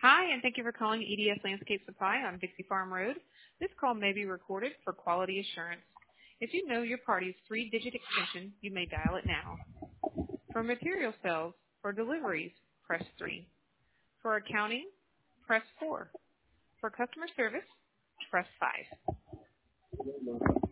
Hi, and thank you for calling EDS Landscape Supply on Dixie Farm Road. This call may be recorded for quality assurance. If you know your party's three-digit extension, you may dial it now. For material sales or deliveries, press 3. For accounting, press 4. For customer service, press 5.